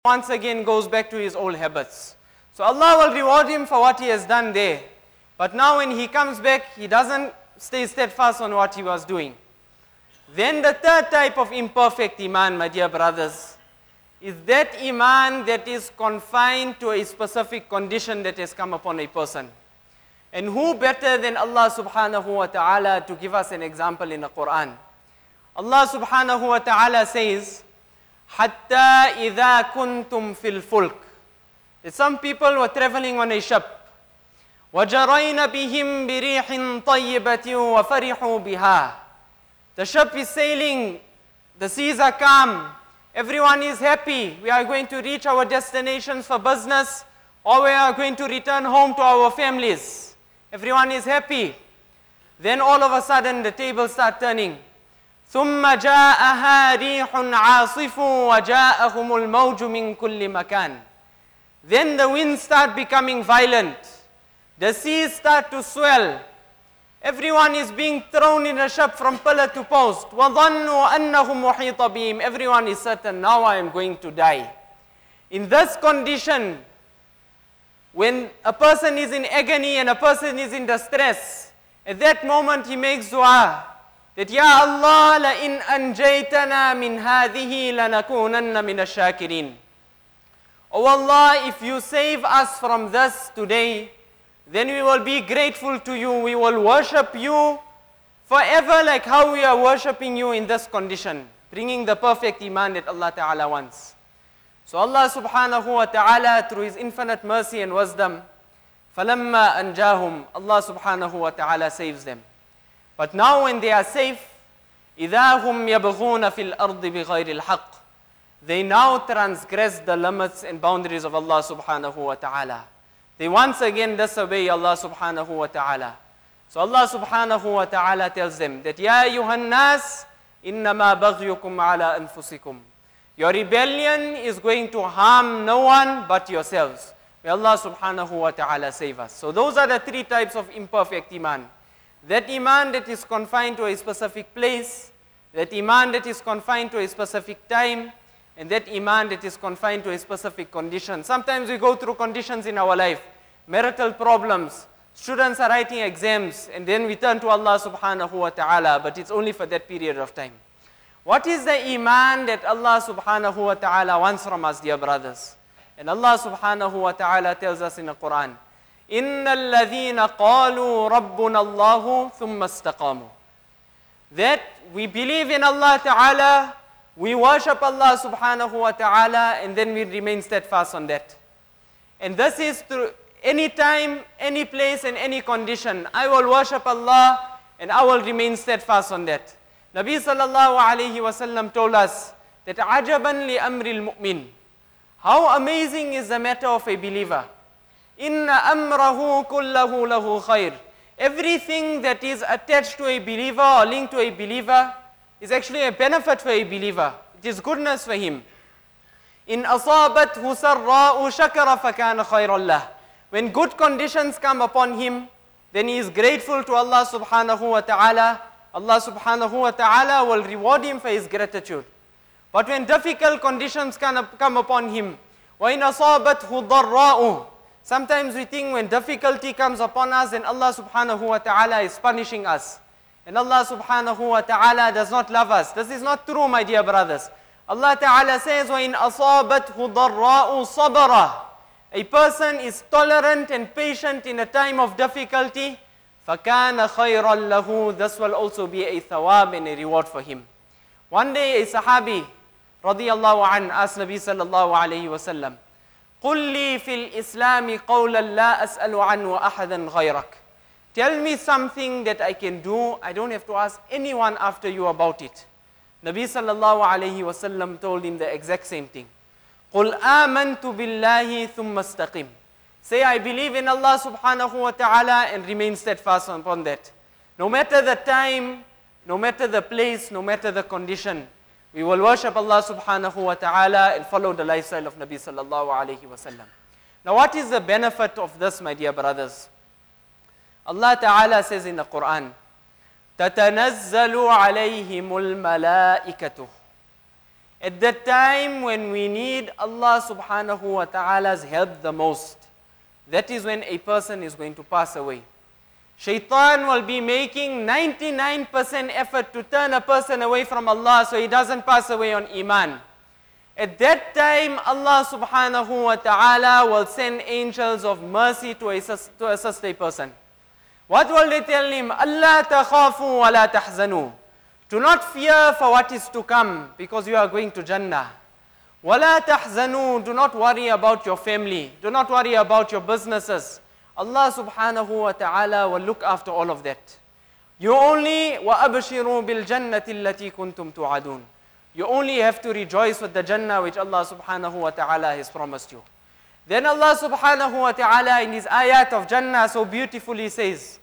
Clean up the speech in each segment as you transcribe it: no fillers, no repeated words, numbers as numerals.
once again goes back to his old habits. So Allah will reward him for what he has done there. But now when he comes back, he doesn't stay steadfast on what he was doing. Then the third type of imperfect iman, my dear brothers, is that iman that is confined to a specific condition that has come upon a person. And who better than Allah subhanahu wa ta'ala to give us an example in the Quran? Allah subhanahu wa ta'ala says, Hatta idha kuntum fil fulk. That some people were traveling on a ship. وَجَرَيْنَ بِهِمْ بِرِيحٍ طَيِّبَةٍ وَفَرِحُوا بِهَا. The ship is sailing, the seas are calm, everyone is happy. We are going to reach our destinations for business, or we are going to return home to our families. Everyone is happy. Then all of a sudden the tables start turning. ثُمَّ جَاءَهَا رِيحٌ عَاصِفٌ وَجَاءَهُمُ الْمَوْجُ مِنْ كُلِّ مَكَانٍ. Then the winds start becoming violent. The seas start to swell. Everyone is being thrown in a ship from pillar to post. وَظَنُّوا أَنَّهُمْ مُحِيطَ بِهِمْ. Everyone is certain, now I am going to die. In this condition, when a person is in agony and a person is in distress, at that moment he makes dua that, Ya Allah, لَإِنْ أَنْجَيْتَنَا مِنْ هَذِهِ لَنَكُونَنَّ مِنَ الشَّاكِرِينَ. Oh Allah, if you save us from this today, then we will be grateful to you. We will worship you forever like how we are worshipping you in this condition, bringing the perfect iman that Allah Ta'ala wants. So Allah subhanahu wa ta'ala, through His infinite mercy and wisdom, فَلَمَّا أَنْجَاهُمْ, Allah subhanahu wa ta'ala saves them. But now when they are safe, إِذَا هُمْ يَبْغُونَ فِي الْأَرْضِ بِغَيْرِ الْحَقِّ. They now transgress the limits and boundaries of Allah subhanahu wa ta'ala. They once again disobey Allah subhanahu wa ta'ala. So Allah subhanahu wa ta'ala tells them that, Ya ayyuhan nas, innama baghyukum ala anfusikum. Your rebellion is going to harm no one but yourselves. May Allah subhanahu wa ta'ala save us. So those are the three types of imperfect iman. That iman that is confined to a specific place, that iman that is confined to a specific time, and that iman that is confined to a specific condition. Sometimes we go through conditions in our life, marital problems, students are writing exams, and then we turn to Allah subhanahu wa ta'ala, but it's only for that period of time. What is the iman that Allah subhanahu wa ta'ala wants from us, dear brothers? And Allah subhanahu wa ta'ala tells us in the Quran, إِنَّ الَّذِينَ قَالُوا رَبُّنَا اللَّهُ ثُمَّ اسْتَقَامُوا. That we believe in Allah ta'ala, we worship Allah subhanahu wa ta'ala, and then we remain steadfast on that. And this is through any time, any place, and any condition. I will worship Allah, and I will remain steadfast on that. Nabi sallallahu alayhi wa sallam told us that عَجَبًا لِأَمْرِ الْمُؤْمِنِ. How amazing is the matter of a believer. إِنَّ أَمْرَهُ كُلَّهُ لَهُ خَيْرٌ. Everything that is attached to a believer or linked to a believer is actually a benefit for a believer. It is goodness for him. إِنْ أَصَابَتْهُ سَرَّاءُ شَكَرَ فَكَانَ خَيْرًا لَهُ. When good conditions come upon him, then he is grateful to Allah subhanahu wa ta'ala. Allah subhanahu wa ta'ala will reward him for his gratitude. But when difficult conditions come upon him, وَإِنْ أَصَابَتْهُ ضَرَّاءُ. Sometimes we think when difficulty comes upon us, then Allah subhanahu wa ta'ala is punishing us. And Allah subhanahu wa ta'ala does not love us. This is not true, my dear brothers. Allah ta'ala says, وَإِنْ أَصَابَتْهُ ضَرَّاءُ صَبَرًا. A person is tolerant and patient in a time of difficulty, فَكَانَ خَيْرًا لَهُ. This will also be a thawab and a reward for him. One day a sahabi, radiyallahu anhu, asked Nabi sallallahu alayhi wa sallam, قُلْ لِي فِي الْإِسْلَامِ قَوْلًا لَا أَسْأَلُ عَنْهُ أَحَدًا غَيْرَكَ. Tell me something that I can do. I don't have to ask anyone after you about it. Nabi sallallahu alayhi wa sallam told him the exact same thing. قُلْ آمَنْتُ بِاللَّهِ ثُمَّ اسْتَقِمْ. Say, I believe in Allah subhanahu wa ta'ala, and remain steadfast upon that. No matter the time, no matter the place, no matter the condition, we will worship Allah subhanahu wa ta'ala and follow the lifestyle of Nabi sallallahu alayhi wa sallam. Now what is the benefit of this, my dear brothers? Allah ta'ala says in the Quran, تَتَنَزَّلُ عَلَيْهِمُ الْمَلَائِكَةُ. at the time when we need Allah subhanahu wa ta'ala's help the most. That is when a person is going to pass away. Shaitan will be making 99% effort to turn a person away from Allah so he doesn't pass away on Iman. At that time, Allah subhanahu wa ta'ala will send angels of mercy to assist a person. What will they tell him? Allah takhafu wa la tahzanu. Do not fear for what is to come, because you are going to Jannah. Wa la tahzanu. Do not worry about your family. Do not worry about your businesses. Allah subhanahu wa ta'ala will look after all of that. You only وَأَبْشِرُوا بِالْجَنَّةِ الَّتِي كُنْتُمْ تُوعَدُونَ. You only have to rejoice with the Jannah which Allah subhanahu wa ta'ala has promised you. Then Allah subhanahu wa ta'ala in his ayat of Jannah so beautifully says,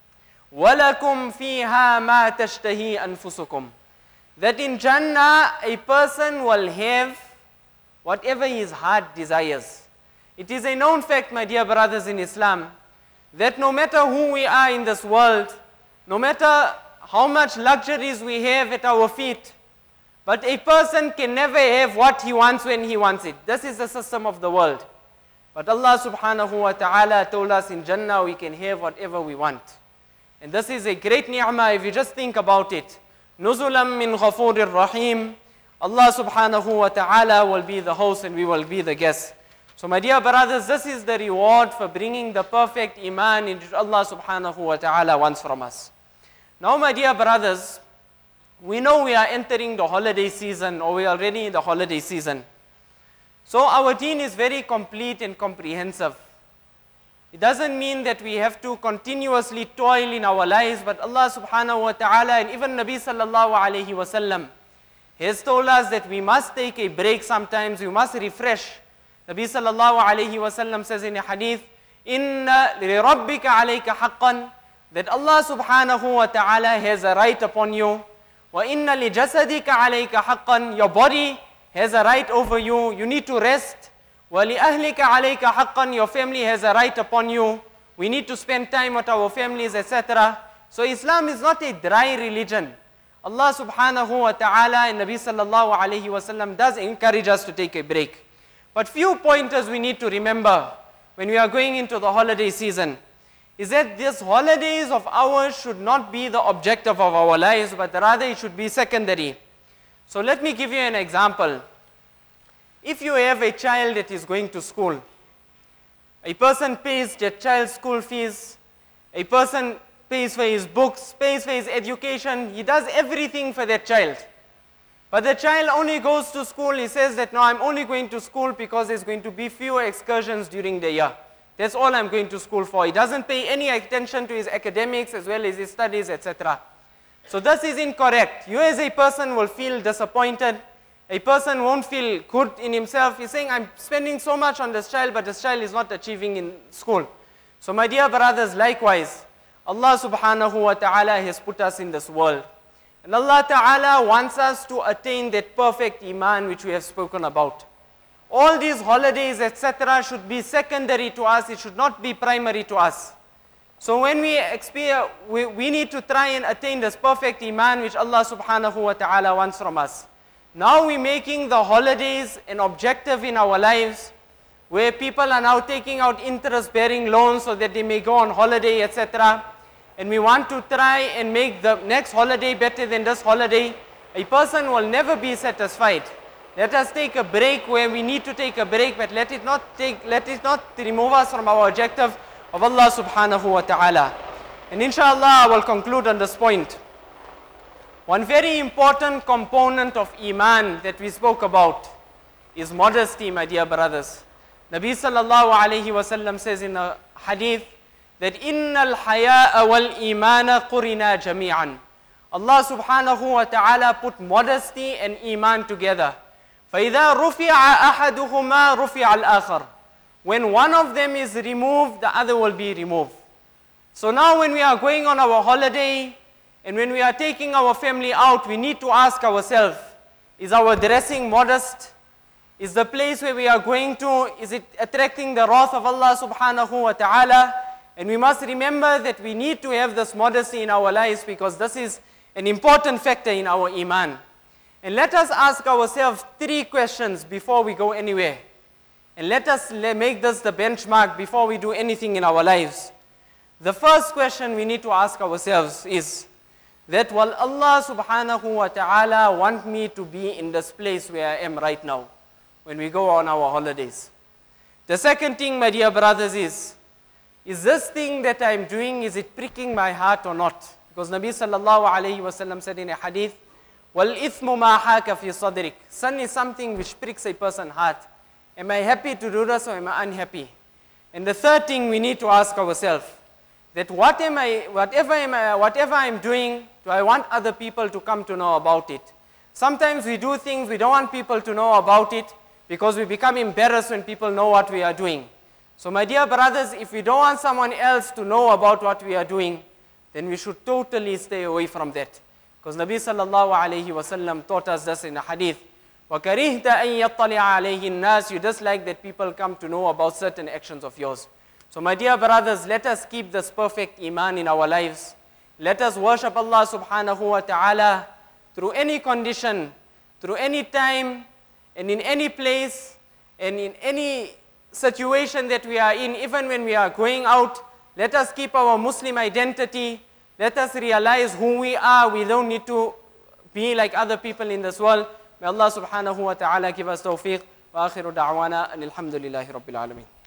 وَلَكُمْ فِيهَا مَا تَشْتَهِي أَنفُسُكُمْ. That in Jannah a person will have whatever his heart desires. It is a known fact, my dear brothers in Islam, that no matter who we are in this world, no matter how much luxuries we have at our feet, but a person can never have what he wants when he wants it. This is the system of the world. But Allah subhanahu wa ta'ala told us in Jannah we can have whatever we want. And this is a great ni'mah if you just think about it. Nuzulam min ghafurir rahim. Allah subhanahu wa ta'ala will be the host and we will be the guests. So my dear brothers, this is the reward for bringing the perfect iman in which Allah subhanahu wa ta'ala wants from us. Now my dear brothers, we know we are entering the holiday season, or we are already in the holiday season. So our deen is very complete and comprehensive. It doesn't mean that we have to continuously toil in our lives, but Allah subhanahu wa ta'ala and even Nabi sallallahu alayhi wa sallam has told us that we must take a break sometimes, we must refresh. Nabi sallallahu alayhi wa sallam says in a hadith, Inna li rabbika alayka haqqan, that Allah subhanahu wa ta'ala has a right upon you. Wa inna li jasadika alayka haqqan, your body has a right over you, you need to rest. Wa li ahlika alayka haqqan, your family has a right upon you. We need to spend time with our families, etc. So Islam is not a dry religion. Allah subhanahu wa ta'ala and Nabi sallallahu alayhi wa sallam does encourage us to take a break. But few pointers we need to remember when we are going into the holiday season is that these holidays of ours should not be the objective of our lives, but rather it should be secondary. So let me give you an example. If you have a child that is going to school, a person pays their child's school fees, a person pays for his books, pays for his education, he does everything for that child. But the child only goes to school, he says that no, I'm only going to school because there's going to be fewer excursions during the year. That's all I'm going to school for. He doesn't pay any attention to his academics as well as his studies, etc. So this is incorrect. You as a person will feel disappointed. A person won't feel good in himself. He's saying, I'm spending so much on this child, but this child is not achieving in school. So my dear brothers, likewise, Allah subhanahu wa ta'ala has put us in this world. And Allah Ta'ala wants us to attain that perfect iman which we have spoken about. All these holidays, etc. should be secondary to us, it should not be primary to us. So when we experience, we need to try and attain this perfect iman which Allah Subhanahu wa Ta'ala wants from us. Now we're making the holidays an objective in our lives, where people are now taking out interest-bearing loans so that they may go on holiday, etc. And we want to try and make the next holiday better than this holiday. A person will never be satisfied. Let us take a break where we need to take a break, but let it not remove us from our objective of Allah subhanahu wa ta'ala. And inshallah, I will conclude on this point. One very important component of iman that we spoke about is modesty, my dear brothers. Nabi sallallahu alayhi wa sallam says in a hadith that innal haya'a wal imana qurina jami'an. Allah subhanahu wa ta'ala put modesty and iman together. فَإِذَا رُفِعَ أَحَدُهُمَا رُفِعَ الْآخَرُ. When one of them is removed, the other will be removed. So now when we are going on our holiday and when we are taking our family out, we need to ask ourselves, is our dressing modest? Is the place where we are going to, is it attracting the wrath of Allah subhanahu wa ta'ala? And we must remember that we need to have this modesty in our lives because this is an important factor in our iman. And let us ask ourselves 3 questions before we go anywhere. And let us make this the benchmark before we do anything in our lives. The first question we need to ask ourselves is that will Allah subhanahu wa ta'ala want me to be in this place where I am right now when we go on our holidays? The second thing, my dear brothers, is this thing that I'm doing, is it pricking my heart or not? Because Nabi sallallahu alayhi wa sallam said in a hadith, وَالْإِثْمُ مَا حَاكَ فِي صَدْرِكَ. Sin is something which pricks a person's heart. Am I happy to do this or am I unhappy? And the third thing we need to ask ourselves, that whatever I'm doing, do I want other people to come to know about it? Sometimes we do things we don't want people to know about it because we become embarrassed when people know what we are doing. So my dear brothers, if we don't want someone else to know about what we are doing, then we should totally stay away from that. Because Nabi sallallahu alayhi wa sallam taught us this in a hadith. وَكَرِهْتَ أَن يَطَّلِعَ عَلَيْهِ النَّاسِ. You dislike that people come to know about certain actions of yours. So my dear brothers, let us keep this perfect iman in our lives. Let us worship Allah subhanahu wa ta'ala through any condition, through any time, and in any place, and in any situation that we are in, even when we are going out. Let us keep our Muslim identity. Let us realize who we are. We don't need to be like other people in this world. May Allah subhanahu wa ta'ala give us tawfiq. Wa akhiru da'wana and alhamdulillahi rabbil alameen.